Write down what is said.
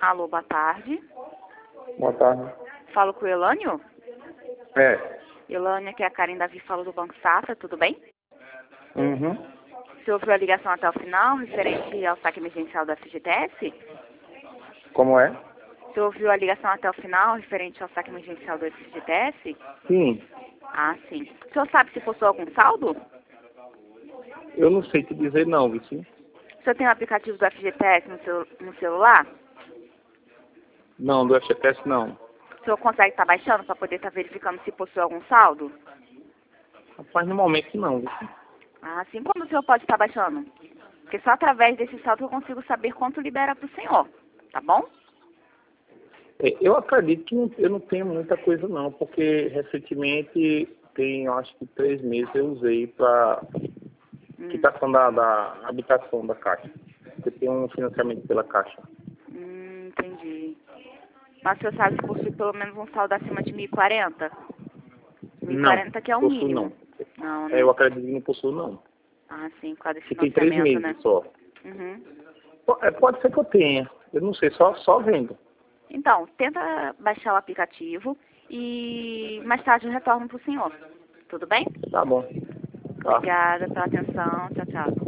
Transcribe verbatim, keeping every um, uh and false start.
Alô, boa tarde. Boa tarde. Falo com o Elânio? É. Elânio, aqui é a Karen Davi, falo do Banco Safra, tudo bem? Uhum. Você ouviu a ligação até o final, referente ao saque emergencial do F G T S? Como é? Você ouviu a ligação até o final, referente ao saque emergencial do F G T S? Sim. Ah, sim. O senhor sabe se possui algum saldo? Eu não sei te dizer não, Vici. O senhor tem o aplicativo do F G T S no, seu, no celular? Não, do F G T S não. O senhor consegue estar baixando para poder estar verificando se possui algum saldo? Rapaz, no momento não, Vici. Ah, sim. Como o senhor pode estar baixando? Porque só através desse saldo eu consigo saber quanto libera para o senhor, tá bom? É, eu acredito que não, eu não tenho muita coisa não, porque recentemente, tem eu acho que três meses eu usei para Hum. quitação da, da habitação da Caixa. Porque tem um financiamento pela Caixa. Hum, entendi. Mas o senhor sabe se possui pelo menos um saldo acima de mil e quarenta? mil e quarenta que é o Não, possuo mínimo. não. Não, É, né? eu acredito que não possuo não. Ah, sim, por causa do Que tem três financiamento, meses né? só. Uhum. Po- é, Pode ser que eu tenha. Eu não sei, só, só vendo. Então, tenta baixar o aplicativo e mais tarde eu retorno para o senhor. Tudo bem? Tá bom. Tá. Obrigada pela atenção. Tchau, tchau.